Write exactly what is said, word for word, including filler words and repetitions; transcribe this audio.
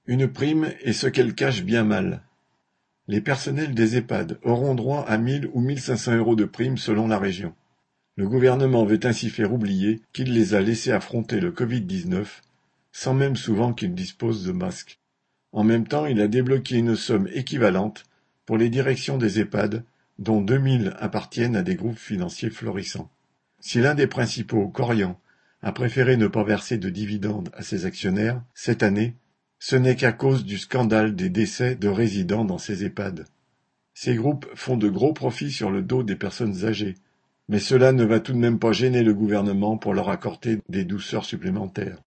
Une prime et ce qu'elle cache bien mal. Les personnels des EHPAD auront droit à mille ou mille cinq cents euros de prime selon la région. Le gouvernement veut ainsi faire oublier qu'il les a laissés affronter le covid dix-neuf, sans même souvent qu'ils disposent de masques. En même temps, il a débloqué une somme équivalente pour les directions des EHPAD, dont deux mille appartiennent à des groupes financiers florissants. Si l'un des principaux, Korian, a préféré ne pas verser de dividendes à ses actionnaires cette année, ce n'est qu'à cause du scandale des décès de résidents dans ces EHPAD. Ces groupes font de gros profits sur le dos des personnes âgées, mais cela ne va tout de même pas gêner le gouvernement pour leur accorder des douceurs supplémentaires.